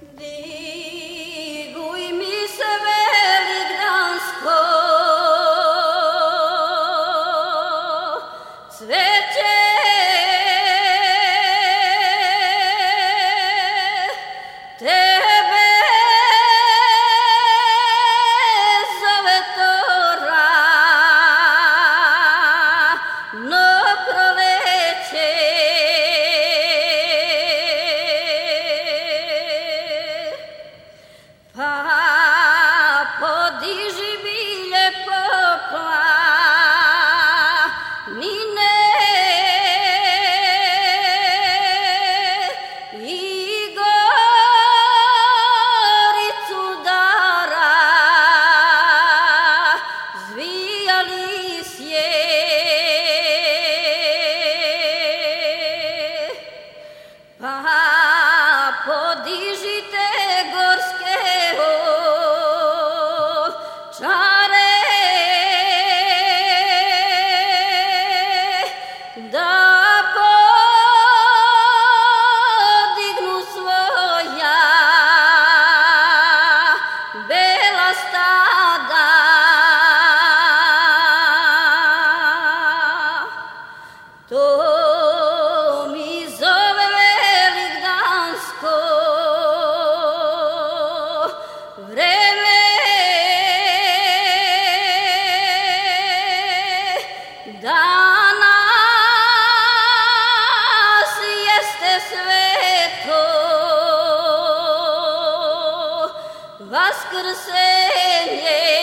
Diguj mi se velikdansko, cveće tebe zove tora, no proleće. Pa podiži bilje poplanine i goricu dara, zvijali sje. Pa podižite gorske čare, da podignu svoja bela stada. To mi zove velikdansko vreme, danas jeste sveto vaskrsenje.